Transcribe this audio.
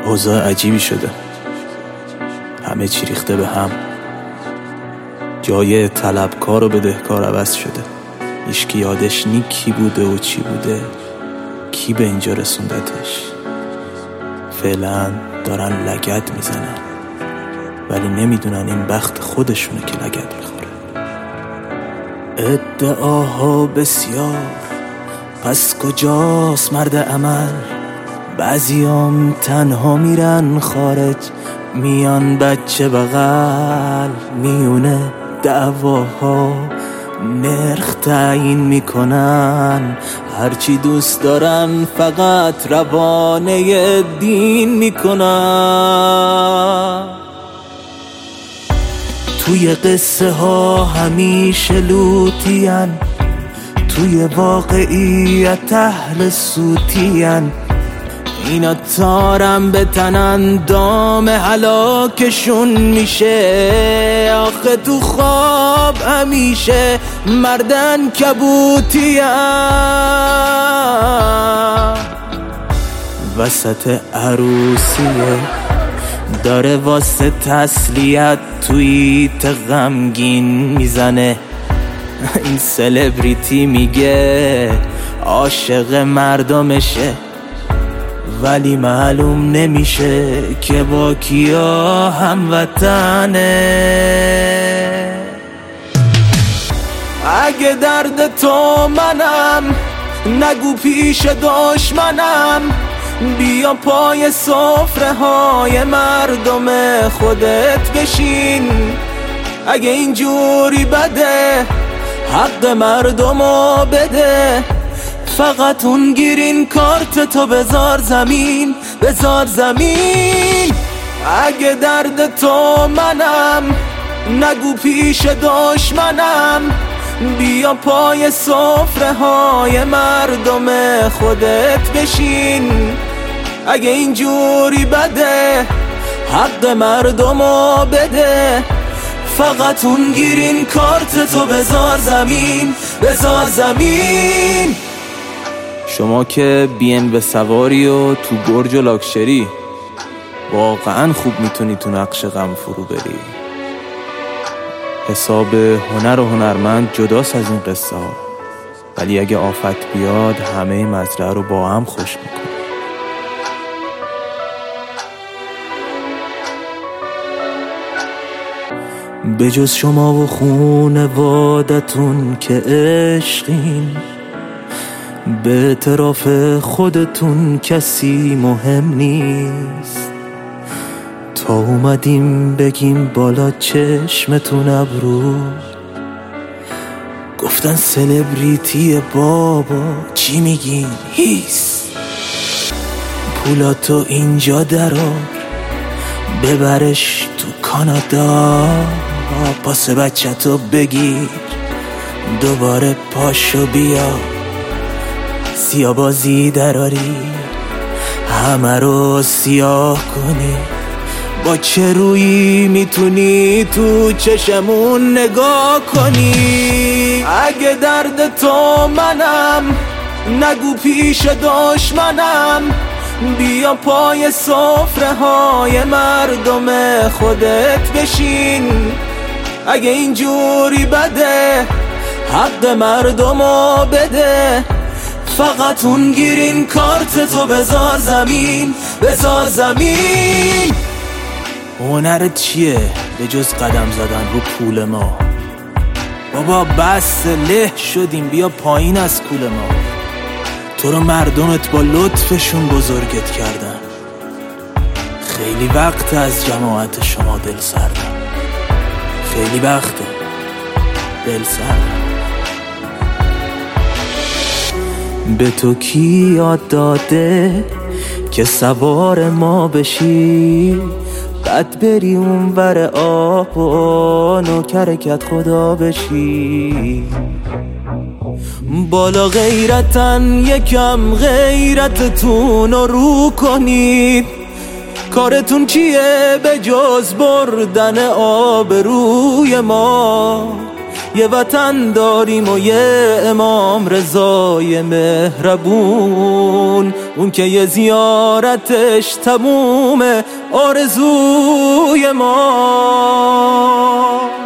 اوضاع عجیبی شده، همه چی ریخته به هم. جای طلبکار و بدهکار عوض شده. هیچکی یادش نی کی بوده و چی بوده، کی به اینجا رسوندتش. فعلا دارن لگد میزنن، ولی نمیدونن این بخت خودشونه که لگد میخوره. ادعاها بسیار، پس کجاست مرد عمل؟ بعضیام تنها میرن خارج، میان بچه بغل. میونه دعواها نرخ تعیین میکنن، هرچی دوست دارن فقط روانه دین میکنن. توی قصه ها همیشه لوتین، توی واقعیت اهل سوتین. اینا تارم بتنن دام هلاکشون میشه. آخه تو خواب همیشه مردن کبوتیم. وسط عروسیه داره واسه تسلیت توییت غمگین میزنه. این سلبریتی میگه عاشق مردمشه، ولی معلوم نمیشه که با کیا هموطنه. اگه درد تو منم، نگو پیش دشمنم. بیا پای سفره های مردم خودت بشین. اگه اینجوری بده، حق مردمو بده. فقط اون گرین کارت تو بذار زمین، بذار زمین. اگه درد تو منم، نگو پیش دشمنم. بیا پای سفره های مردم خودت بشین. اگه اینجوری بده، حق مردمو بده. فقط اون گرین کارت تو بذار زمین، بذار زمین. شما که BM سواری و تو برج و لاکچری، واقعا خوب میتونی تو نقش غم فرو بری. حساب هنر و هنرمند جداست از این قصه ها، ولی اگه آفت بیاد همه مزرعه رو با هم خوش میکنه. به جز شما و خونوادتون که عشقین، به اعتراف خودتون کسی مهم نیست. تا اومدیم بگیم بالا چشمتون ابرو، گفتن سلبریتی بابا چی میگین هیس. پولاتو اینجا درار، ببرش تو کانادا. پاس بچه‌تو بگیر، دوباره پاشو بیا. سیاه‌بازی دراری، همه رو سیاه کنی. با چه رویی میتونی تو چشمون نگاه کنی؟ اگه درد تو منم، نگو پیش دشمنم. بیا پای سفره های مردم خودت بشین. اگه اینجوری بده، حق مردمو بده. فقط اون گرین کارت تو بذار زمین، بذار زمین. هنرت چیه به جز قدم زدن رو پول ما؟ بابا بس له شدیم، بیا پایین از کول ما. تو رو مردمت با لطفشون بزرگت کردن. خیلی وقت از جماعت شما دل سردم، خیلی وقت دل سردم. به تو کی یاد داده که سوار ما بشی؟ بعد بری اون ور آب و نوکرکت خدا بشی. بالا غیرتن، یکم غیرتتون رو کنید. کارتون چیه به جز بردن آبروی ما؟ یه وطن داریم و یه امام رضای مهربون، اون که یه زیارتش تموم آرزوی ما.